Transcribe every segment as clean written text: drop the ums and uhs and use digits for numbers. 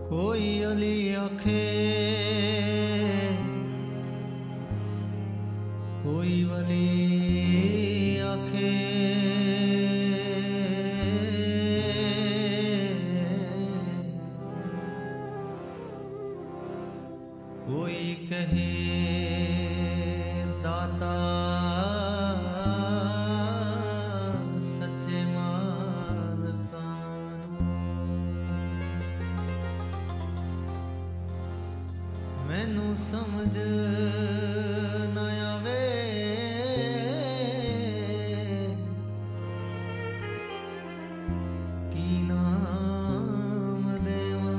कोई अली आखे कोई वली आखे कोई कहे दाता सच्चे मालकान मैनू समझ ना आवे की नाम देवा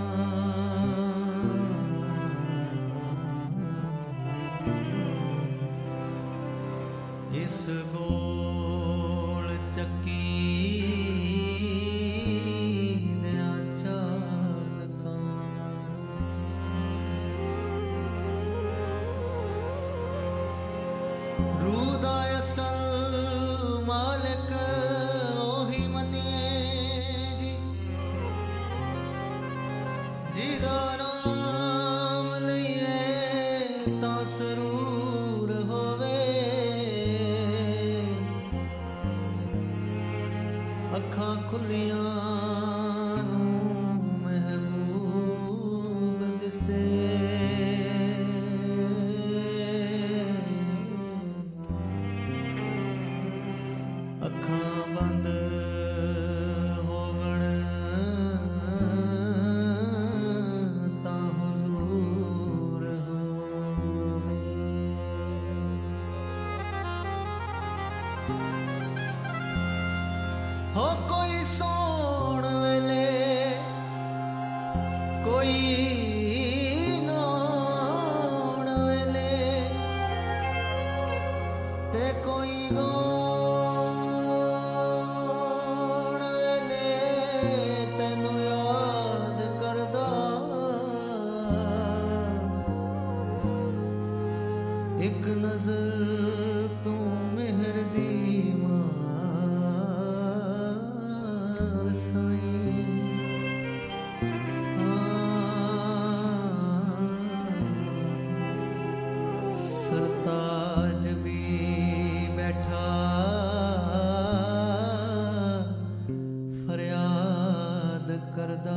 इस गोल चक्की दया चालकान रूदा असल मालिक ओही मनिए जी जिदा नाम लइए तां सरूर होवे अखां खुलियां नू महबूब दिसे अखां बंद होवण तां हुजूर होवे हो कोई सोण वेले कोई नौण वेले ते कोई गौण वेले तैनू याद करदा एक नजर तू मेहर दी मार साईं सरताज भी बैठा फरियाद करदा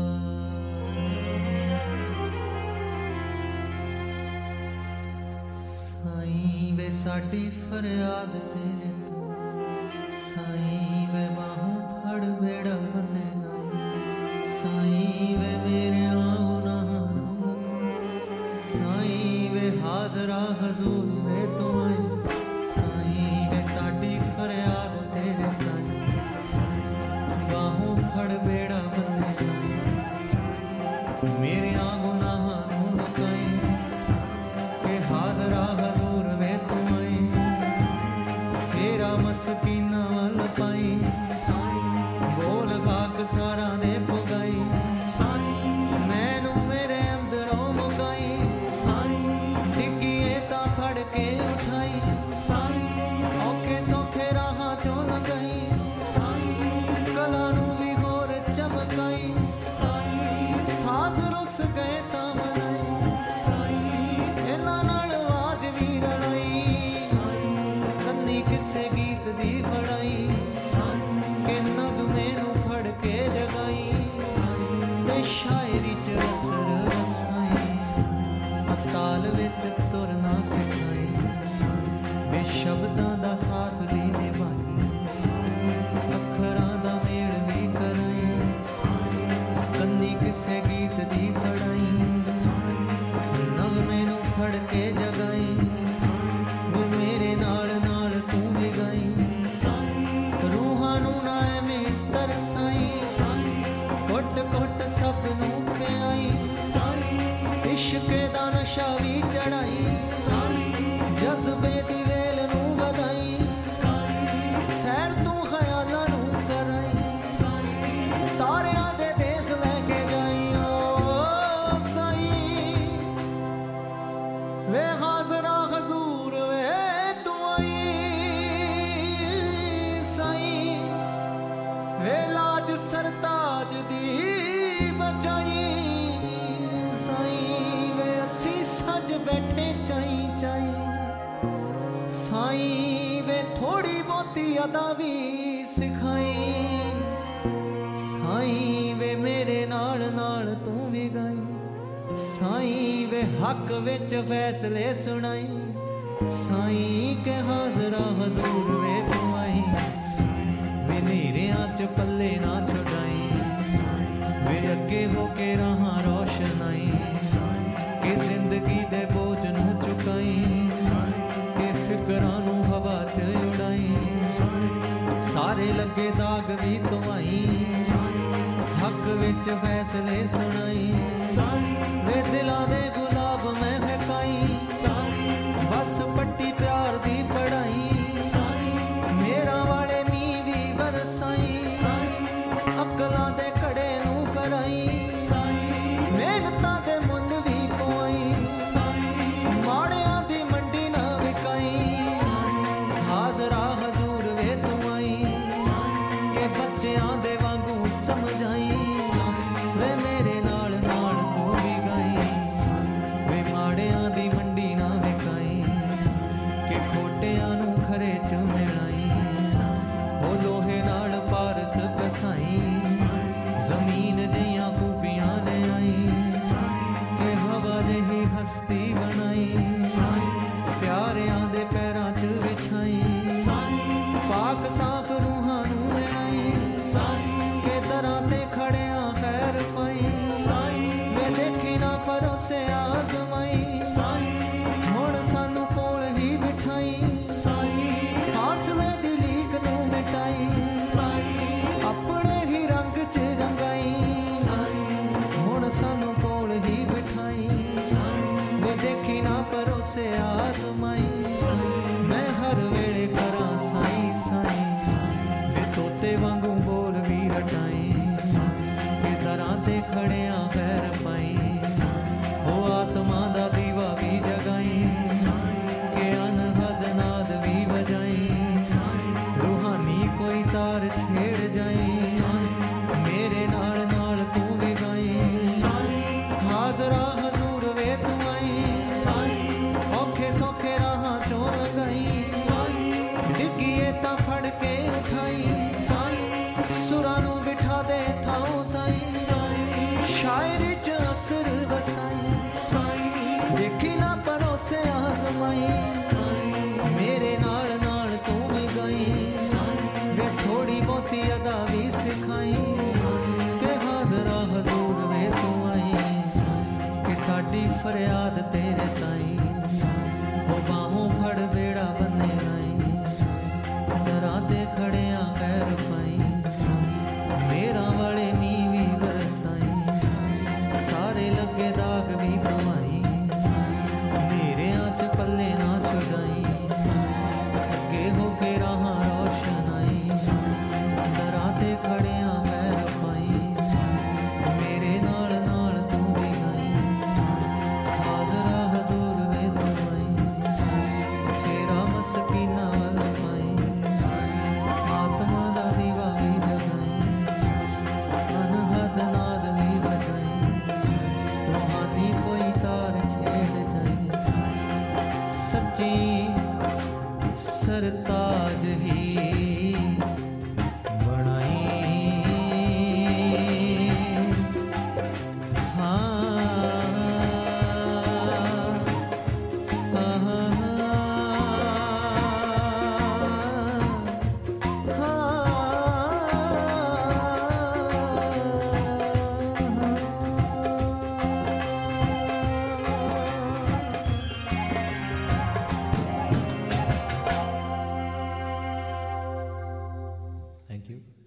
साईं वे साडी फरियाद तेरे तो साईं वे बाहों फड़ बेड़ा बने साईं वे मेरे गुनाहां नू साईं वे हाजरा हजूर वे तो आए साईं वे साडी फरियाद तेरे ताई बाहों फड़ बेड़ा बने मेरे गुनाहां नू लुकाई के हाजरा हजूर वे तो आए सिखाई साईं वे मेरे नाल नाल तू भी गाई साईं वे हक विच फैसले सुनाई साईं के हाजरा हजूर वे तू आई वे नेरियां च पल्ले ना छुड़ाई वे अगे होके राहां रोशनाई के जिंदगी दे बोझ नू चुकाई के फिकरां नू हवा च उड़ाई सारे लगे दाग भी तो आई हक विच फैसले सुनाई वे दिलां दे गुलाब महकाई बस पट्टी प्यार दी पढ़ाई मेरा वाले मी भी बरसाई अकलां दे कड़े नू कराई मेहनतां दे मुल भी पवाई माड़ियां दी मंडी ना विकाई हाजरा हजूर वे तू आई के बच्चियां दे वांगू समझाई वे मेरे नाल नाल तू भी गाई वे माड़ियां दी मंडी ना विकाई के खोटियां नू खरे च मिलाई ओ लोहे नाल पारस कसाई जमीन जियां खूबियां ले आई के हवा जही हस्ती बनाई प्यारियां दे पैरां च विछाई पाक साफ रूहां नू मिलाई के दरां ते खड़ियां खैर पाई मैं देखी ना परोसे आजमाई हुण सानू कोल ही बिठाई फासले दी लीक नू मिटाई अपने ही रंग च रंगाई हुण सानू कोल ही बिठाई वे देखी ना परोसे आजमाई मैं हर वेले करां साईं साईं वे तोते वांगू बोल भी रटाई के दरां ते खड़ियां खैर पाई ओ आत्मा दा दीवा भी जगाई के अनहद नाद भी बजाई रूहानी कोई तार छेड़ जाई मेरे नाल नाल तू भी गाई हाजरा हजूर वे तू आई औखे सौखे राहां चों लगाई डिग्गीए तां फड़ के उठाई सुरां नू बिठा दे थां ताई शायरी च असर वसाई देखी ना परोसे आजमाई मेरे नाल नाल तू भी गाई वे थोड़ी बहुती अदा भी सिखाई के हाजरा हजूर वे तू आई कि साडी फरियाद तेरे ताई ओ बाहों फड़ बेड़ा बन्ने आई दरां ते खड़ियां खैर पाई मेरा वाले मी भी बरसाई सारे लगे दाग भी पवाई नेरियां च पल्ले ना छुड़ाई अगे होके राहां रोशनाई दरां ते खड़ियां खैर पाई मेरे नाल नाल तू भी गाई हाजरा हजूर वे तू आई तेरा मस्कीना वल पाई आत्मा दा दीवा भी जगाई अनहद नाद भी बजाई रूहानी कोई तार छेड़ जाई सच्ची सरताज ही बनाई Thank you.